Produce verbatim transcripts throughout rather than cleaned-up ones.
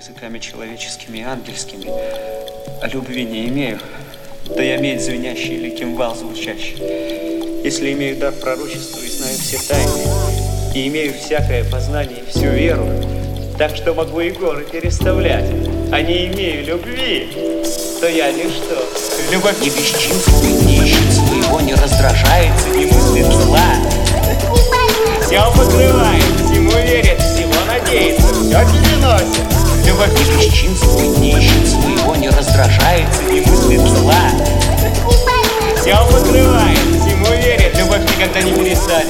языками человеческими и ангельскими, а любви не имею, да я медь звенящий или кимвал звучащий. Если имею дар пророчества и знаю все тайны, и имею всякое познание и всю веру, так что могу и горы переставлять, а не имею любви, то я ничто. Любовь не бесчинствует, не ищет своего, не раздражается, не мыслит зла. Все покрывает, всему верит, всего надеется, все переносит. Любовь не бесчинствует, не ищет своего, не раздражается, не мыслит зла. Все покрывает, всему верит, любовь никогда не перестанет.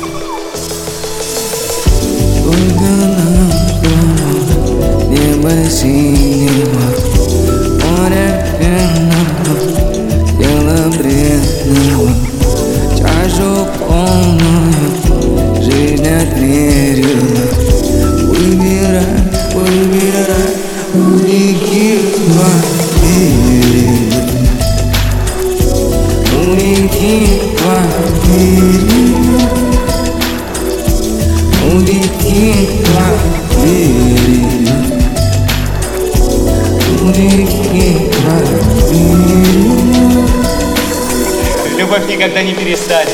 Небо синего, море пенного, тело бредного, чашу полную, жизнь отмерила. Выбирай, выбирай, улики поверили, улики поверили, улики поверили. Любовь никогда не перестанет.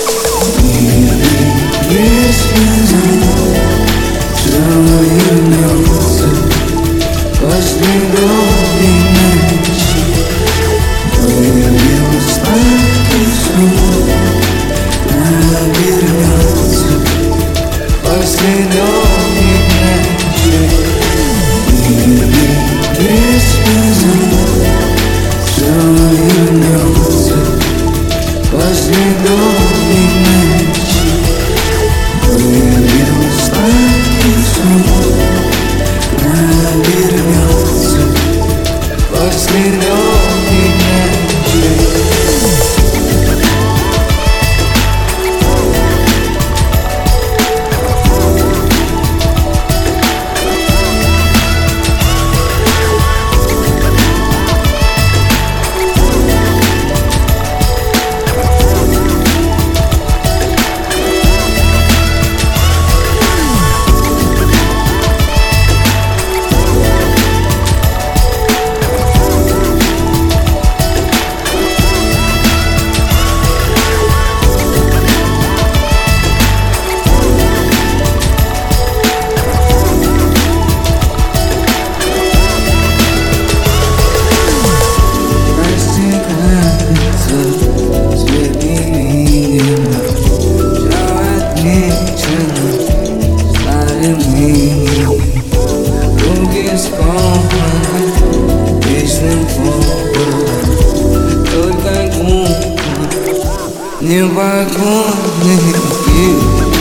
Непокорный мир,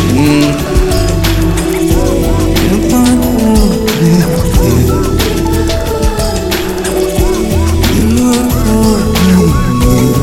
непокорный мир, непокорный мир.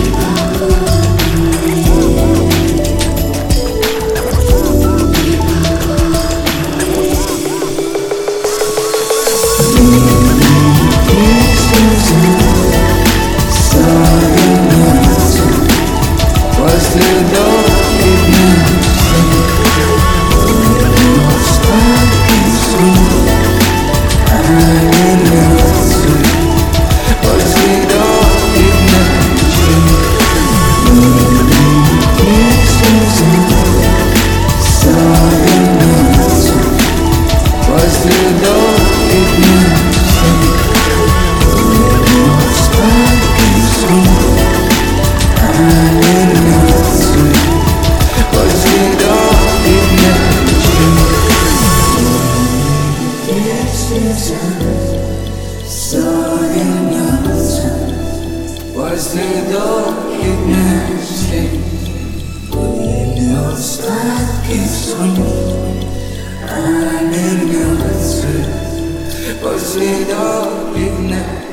После долгих ночей были остатки снов, а вернется после долгих ночей.